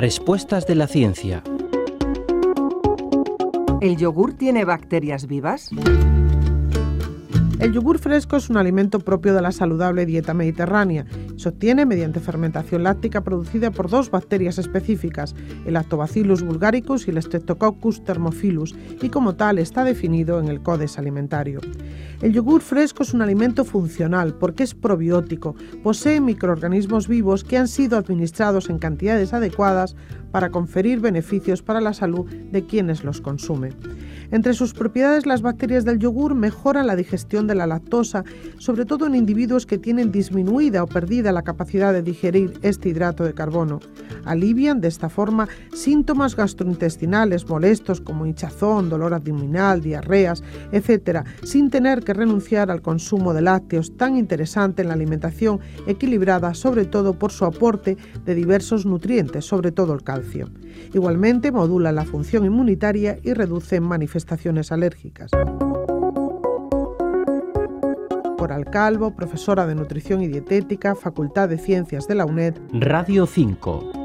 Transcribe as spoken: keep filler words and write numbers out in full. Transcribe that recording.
Respuestas de la ciencia. ¿El yogur tiene bacterias vivas? El yogur fresco es un alimento propio de la saludable dieta mediterránea. Se obtiene mediante fermentación láctica producida por dos bacterias específicas, el Lactobacillus bulgaricus y el Streptococcus thermophilus, y como tal está definido en el Codex Alimentario. El yogur fresco es un alimento funcional porque es probiótico, posee microorganismos vivos que han sido administrados en cantidades adecuadas para conferir beneficios para la salud de quienes los consumen. Entre sus propiedades, las bacterias del yogur mejoran la digestión de la lactosa, sobre todo en individuos que tienen disminuida o perdida la capacidad de digerir este hidrato de carbono. Alivian de esta forma síntomas gastrointestinales molestos como hinchazón, dolor abdominal, diarreas, etcétera, sin tener que renunciar al consumo de lácteos, tan interesante en la alimentación equilibrada, sobre todo por su aporte de diversos nutrientes, sobre todo el calcio. Igualmente modula la función inmunitaria y reduce manifestaciones alérgicas. Coral Calvo, profesora de Nutrición y Dietética, Facultad de Ciencias de la UNED. Radio cinco.